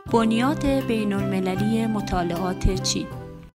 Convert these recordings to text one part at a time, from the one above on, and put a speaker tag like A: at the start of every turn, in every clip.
A: بنیاد بین‌المللی مطالعات چین.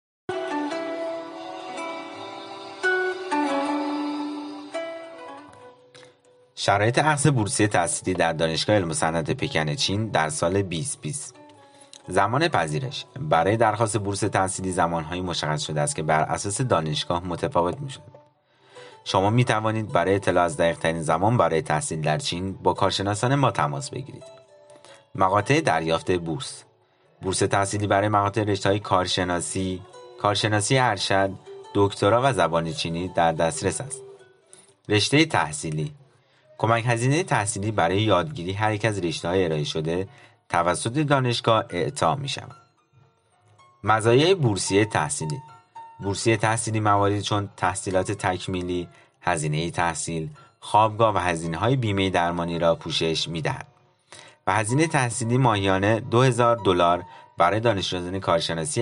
B: شرایط اخذ بورسیه تحصیلی در دانشگاه علم و صنعت پکن چین در سال 2020. زمان پذیرش برای درخواست بورس تحصیلی زمانهایی مشخص شده است که بر اساس دانشگاه متفاوت می‌شود. شما می توانید برای اطلاع از دقیق‌ترین زمان برای تحصیل در چین با کارشناسان ما تماس بگیرید. مقاطع دریافت بورس. بورس تحصیلی برای مقاطع رشته‌های کارشناسی ارشد، دکترا و زبان چینی در دسترس است. رشته تحصیلی. کمک هزینه تحصیلی برای یادگیری هر یک از رشته‌های ارائه شده توسط دانشگاه اعطا می‌شود. مزایای بورسیه تحصیلی. بورسیه تحصیلی مواردی چون تحصیلات تکمیلی، هزینه تحصیل، خوابگاه و هزینه‌های بیمه درمانی را پوشش می‌دهد. و هزینه تحصیلی ماهیانه $2000 برای دانشجویان کارشناسی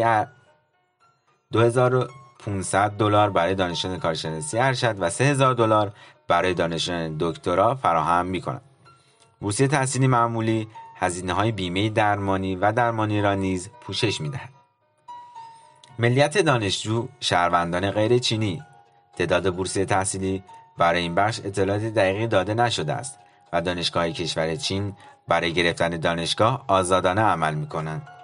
B: $2500 برای دانشجویان کارشناسی ارشد و $3000 برای دانشجویان دکترا فراهم می‌کند. بورسیه تحصیلی معمولی هزینه‌های بیمه درمانی و درمانی را نیز پوشش می‌دهد. ملیت دانشجو شهروندان غیر چینی. تعداد بورسیه تحصیلی برای این بخش اطلاعات دقیقی داده نشده است و دانشگاه‌های کشور چین برای گرفتن دانشگاه آزادانه عمل می‌کنند.